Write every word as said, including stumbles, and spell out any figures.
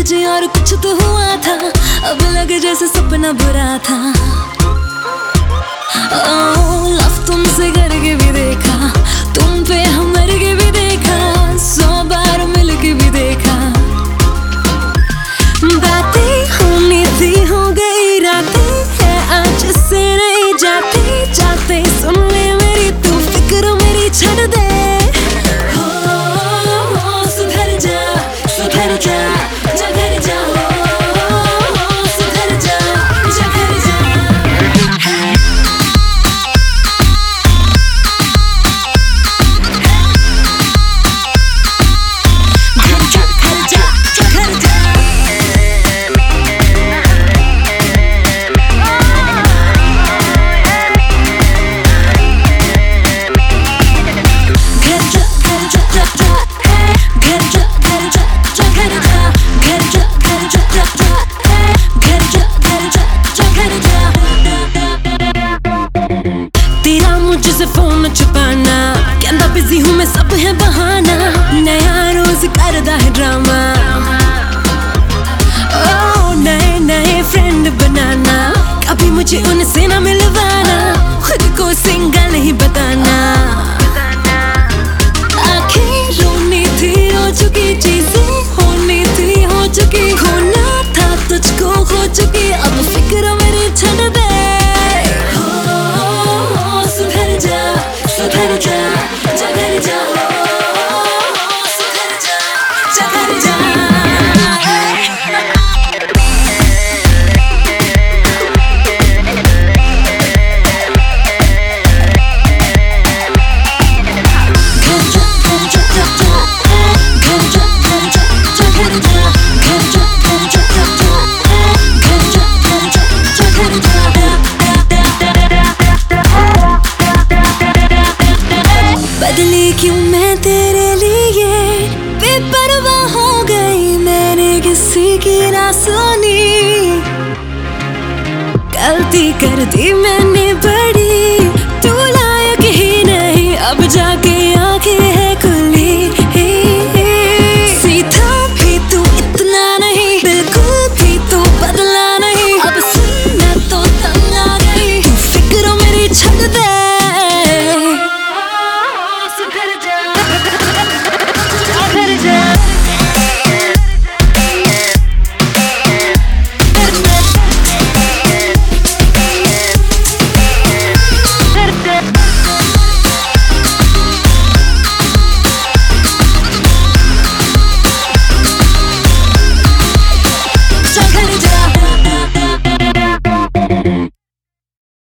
तुझे और कुछ तो हुआ था, अब लगे जैसे सपना बुरा था। ओह लव तुमसे करके भी देखा, तुम पे हम मर के भी देखा, सौ बार मिल के भी देखा। बातें होनी थी हो गई रातें, है आज से नहीं जाती, जाते सुन ले मेरी तू फिक्र मेरी छड़ दे। हो, हो सुधर जा सुधर जा जा घर जा, हो सुधर जा जा घर जा। मुझसे फोन छुपाना, कहता बिजी हूँ मैं सब है बहाना, नया रोज करदा है ड्रामा। ओ नए नए फ्रेंड बनाना, कभी मुझे उनसे ना मिलवाना, खुद को सिंगल ही बताना। आखिर रोनी थी हो चुकी चीजें, होनी थी हो चुकी, खोना था तुझको खो चुकी, अब फिक्र मेरी छड़ दे। सुधर जा सुधर जा जा घर जा, सुधर जा जा घर जा। बदली क्यों मैं तेरे लिए, बेपरवाह हो गई मैंने किसी की ना सुनी, गलती कर दी मैंने बड़ी, तू लायक ही नहीं अब जाके आंखें है खुली।